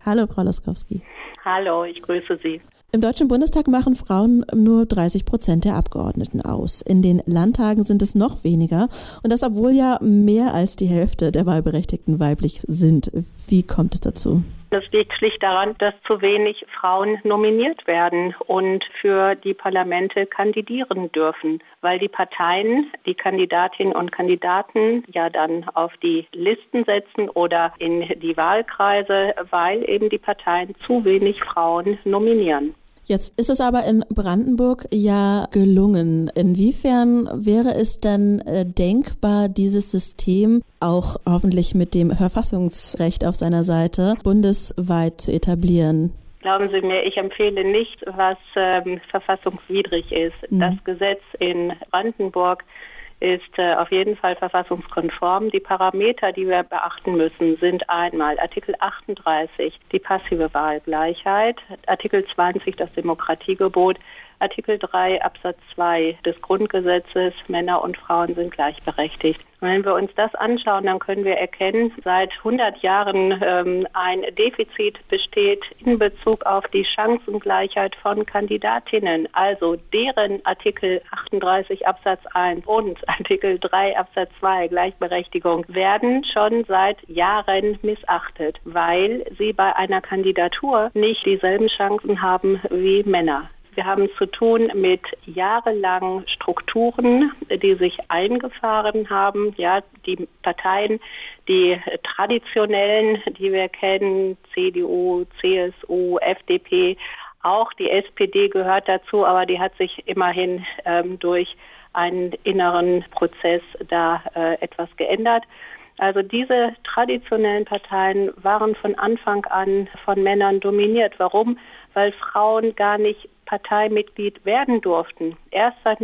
Hallo, Frau Laskowski. Hallo, ich grüße Sie. Im Deutschen Bundestag machen Frauen nur 30% der Abgeordneten aus. In den Landtagen sind es noch weniger. Und das, obwohl ja mehr als die Hälfte der Wahlberechtigten weiblich sind. Wie kommt es dazu? Das liegt schlicht daran, dass zu wenig Frauen nominiert werden und für die Parlamente kandidieren dürfen, weil die Parteien die Kandidatinnen und Kandidaten ja dann auf die Listen setzen oder in die Wahlkreise, weil eben die Parteien zu wenig Frauen nominieren. Jetzt ist es aber in Brandenburg ja gelungen. Inwiefern wäre es denn denkbar, dieses System auch hoffentlich mit dem Verfassungsrecht auf seiner Seite bundesweit zu etablieren? Glauben Sie mir, ich empfehle nicht, was verfassungswidrig ist. Das Gesetz in Brandenburg ist auf jeden Fall verfassungskonform. Die Parameter, die wir beachten müssen, sind einmal Artikel 38, die passive Wahlgleichheit, Artikel 20, das Demokratiegebot, Artikel 3 Absatz 2 des Grundgesetzes, Männer und Frauen sind gleichberechtigt. Und wenn wir uns das anschauen, dann können wir erkennen, seit 100 Jahren ein Defizit besteht in Bezug auf die Chancengleichheit von Kandidatinnen. Also deren Artikel 38 Absatz 1 und Artikel 3 Absatz 2 Gleichberechtigung werden schon seit Jahren missachtet, weil sie bei einer Kandidatur nicht dieselben Chancen haben wie Männer. Wir haben zu tun mit jahrelangen Strukturen, die sich eingefahren haben. Ja, die Parteien, die traditionellen, die wir kennen, CDU, CSU, FDP, auch die SPD gehört dazu, aber die hat sich immerhin durch einen inneren Prozess da etwas geändert. Also diese traditionellen Parteien waren von Anfang an von Männern dominiert. Warum? Weil Frauen gar nicht Parteimitglied werden durften. Erst seit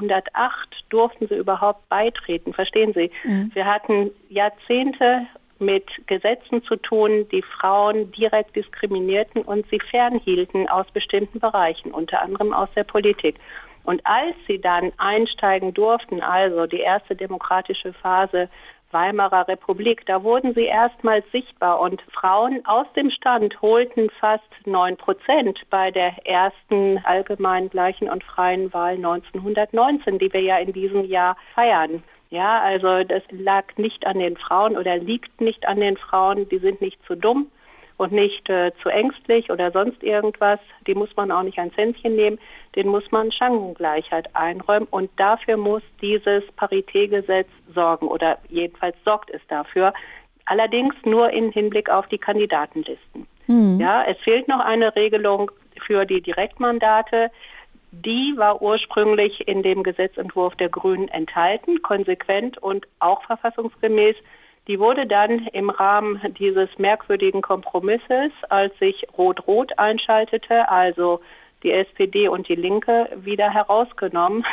1908 durften sie überhaupt beitreten. Verstehen Sie? Wir hatten Jahrzehnte mit Gesetzen zu tun, die Frauen direkt diskriminierten und sie fernhielten aus bestimmten Bereichen, unter anderem aus der Politik. Und als sie dann einsteigen durften, also die erste demokratische Phase Weimarer Republik, da wurden sie erstmals sichtbar und Frauen aus dem Stand holten fast 9% bei der ersten allgemeinen, gleichen und freien Wahl 1919, die wir ja in diesem Jahr feiern. Ja, also das lag nicht an den Frauen oder liegt nicht an den Frauen, die sind nicht zu dumm und nicht zu ängstlich oder sonst irgendwas. Die muss man auch nicht ein Zähnchen nehmen, den muss man Chancengleichheit einräumen und dafür muss dieses Paritätgesetz sorgen oder jedenfalls sorgt es dafür. Allerdings nur im Hinblick auf die Kandidatenlisten. Ja, es fehlt noch eine Regelung für die Direktmandate. Die war ursprünglich in dem Gesetzentwurf der Grünen enthalten, konsequent und auch verfassungsgemäß. Die wurde dann im Rahmen dieses merkwürdigen Kompromisses, als sich Rot-Rot einschaltete, also die SPD und die Linke, wieder herausgenommen,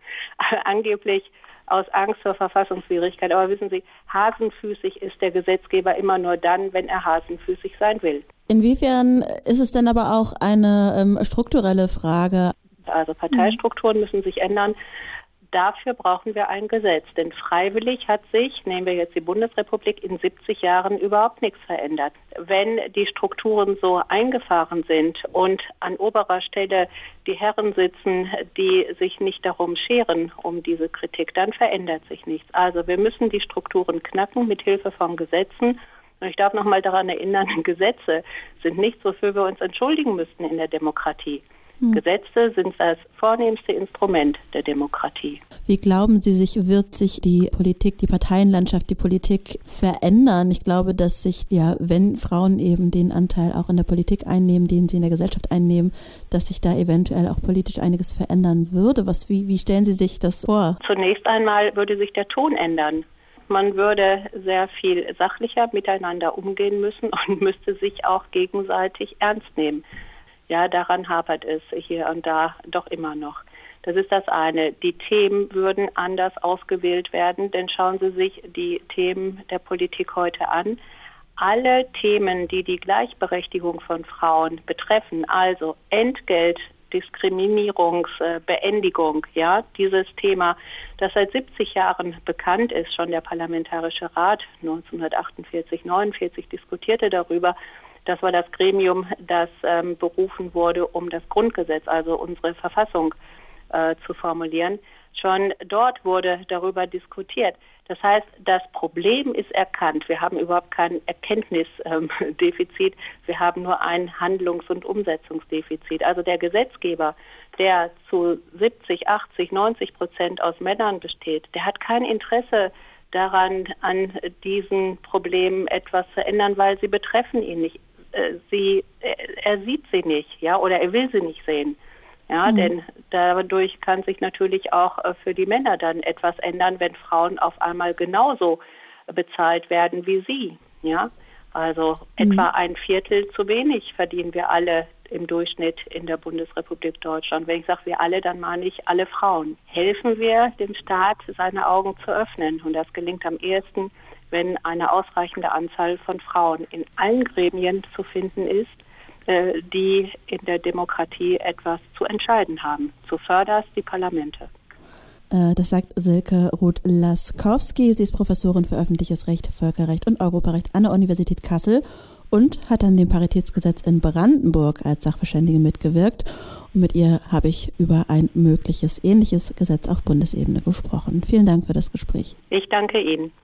angeblich aus Angst vor Verfassungswidrigkeit. Aber wissen Sie, hasenfüßig ist der Gesetzgeber immer nur dann, wenn er hasenfüßig sein will. Inwiefern ist es denn aber auch eine strukturelle Frage? Also Parteistrukturen müssen sich ändern. Dafür brauchen wir ein Gesetz, denn freiwillig hat sich, nehmen wir jetzt die Bundesrepublik, in 70 Jahren überhaupt nichts verändert. Wenn die Strukturen so eingefahren sind und an oberer Stelle die Herren sitzen, die sich nicht darum scheren, um diese Kritik, dann verändert sich nichts. Also wir müssen die Strukturen knacken mit Hilfe von Gesetzen. Und ich darf noch mal daran erinnern, Gesetze sind nichts, wofür wir uns entschuldigen müssten in der Demokratie. Gesetze sind das vornehmste Instrument der Demokratie. Wie glauben Sie, wird sich die Politik, die Parteienlandschaft, die Politik verändern? Ich glaube, dass sich, ja, wenn Frauen eben den Anteil auch in der Politik einnehmen, den sie in der Gesellschaft einnehmen, dass sich da eventuell auch politisch einiges verändern würde. Wie stellen Sie sich das vor? Zunächst einmal würde sich der Ton ändern. Man würde sehr viel sachlicher miteinander umgehen müssen und müsste sich auch gegenseitig ernst nehmen. Ja, daran hapert es hier und da doch immer noch. Das ist das eine. Die Themen würden anders ausgewählt werden, denn schauen Sie sich die Themen der Politik heute an. Alle Themen, die die Gleichberechtigung von Frauen betreffen, also Entgelt, Diskriminierungsbeendigung, ja, dieses Thema, das seit 70 Jahren bekannt ist, schon der Parlamentarische Rat 1948, 49 diskutierte darüber. Das war das Gremium, das berufen wurde, um das Grundgesetz, also unsere Verfassung, zu formulieren. Schon dort wurde darüber diskutiert. Das heißt, das Problem ist erkannt. Wir haben überhaupt kein Erkenntnisdefizit. Wir haben nur ein Handlungs- und Umsetzungsdefizit. Also der Gesetzgeber, der zu 70, 80, 90% aus Männern besteht, der hat kein Interesse daran, an diesen Problemen etwas zu ändern, weil sie betreffen ihn nicht. Er sieht sie nicht, ja, oder er will sie nicht sehen. Ja, denn dadurch kann sich natürlich auch für die Männer dann etwas ändern, wenn Frauen auf einmal genauso bezahlt werden wie sie. Ja, also etwa ein Viertel zu wenig verdienen wir alle im Durchschnitt in der Bundesrepublik Deutschland. Wenn ich sage wir alle, dann meine ich alle Frauen. Helfen wir dem Staat, seine Augen zu öffnen. Und das gelingt am ehesten, wenn eine ausreichende Anzahl von Frauen in allen Gremien zu finden ist, die in der Demokratie etwas zu entscheiden haben. Zuvörderst die Parlamente. Das sagt Silke Ruth-Laskowski. Sie ist Professorin für öffentliches Recht, Völkerrecht und Europarecht an der Universität Kassel und hat an dem Paritätsgesetz in Brandenburg als Sachverständige mitgewirkt. Und mit ihr habe ich über ein mögliches ähnliches Gesetz auf Bundesebene gesprochen. Vielen Dank für das Gespräch. Ich danke Ihnen.